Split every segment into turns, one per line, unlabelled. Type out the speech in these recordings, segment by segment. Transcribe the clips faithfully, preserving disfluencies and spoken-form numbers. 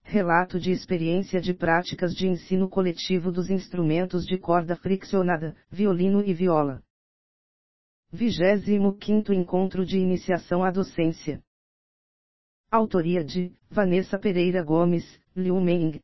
Relato de experiência de práticas de ensino coletivo dos instrumentos de corda friccionada, violino e viola. vigésimo quinto Encontro de Iniciação à Docência. Autoria de Vanessa Pereira Gomes, Liu Meng.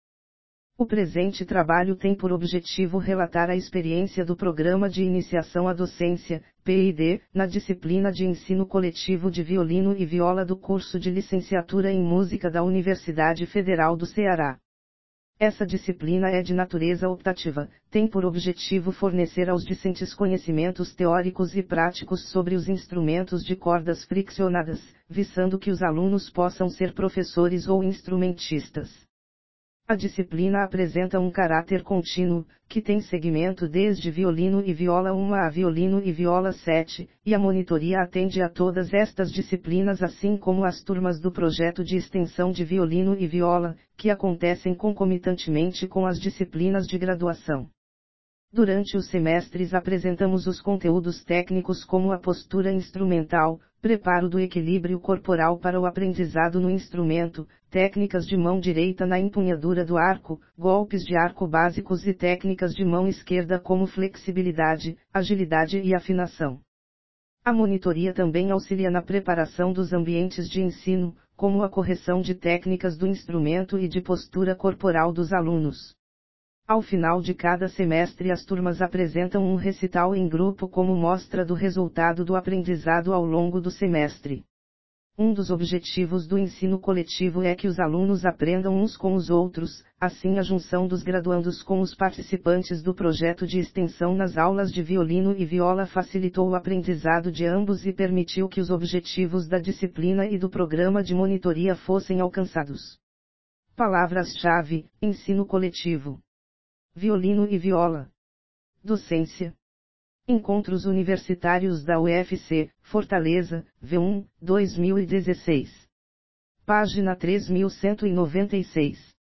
O presente trabalho tem por objetivo relatar a experiência do Programa de Iniciação à Docência, P I D, na disciplina de Ensino Coletivo de Violino e Viola do curso de Licenciatura em Música da Universidade Federal do Ceará. Essa disciplina é de natureza optativa, tem por objetivo fornecer aos discentes conhecimentos teóricos e práticos sobre os instrumentos de cordas friccionadas, visando que os alunos possam ser professores ou instrumentistas. A disciplina apresenta um caráter contínuo, que tem segmento desde violino e viola um a violino e viola sete, e a monitoria atende a todas estas disciplinas assim como as turmas do projeto de extensão de violino e viola, que acontecem concomitantemente com as disciplinas de graduação. Durante os semestres apresentamos os conteúdos técnicos como a postura instrumental, preparo do equilíbrio corporal para o aprendizado no instrumento, técnicas de mão direita na empunhadura do arco, golpes de arco básicos e técnicas de mão esquerda como flexibilidade, agilidade e afinação. A monitoria também auxilia na preparação dos ambientes de ensino, como a correção de técnicas do instrumento e de postura corporal dos alunos. Ao final de cada semestre as turmas apresentam um recital em grupo como mostra do resultado do aprendizado ao longo do semestre. Um dos objetivos do ensino coletivo é que os alunos aprendam uns com os outros, assim a junção dos graduandos com os participantes do projeto de extensão nas aulas de violino e viola facilitou o aprendizado de ambos e permitiu que os objetivos da disciplina e do programa de monitoria fossem alcançados. Palavras-chave: ensino coletivo, violino e viola, docência. Encontros Universitários da U F C, Fortaleza, V um, dois mil e dezesseis. Página três mil cento e noventa e seis.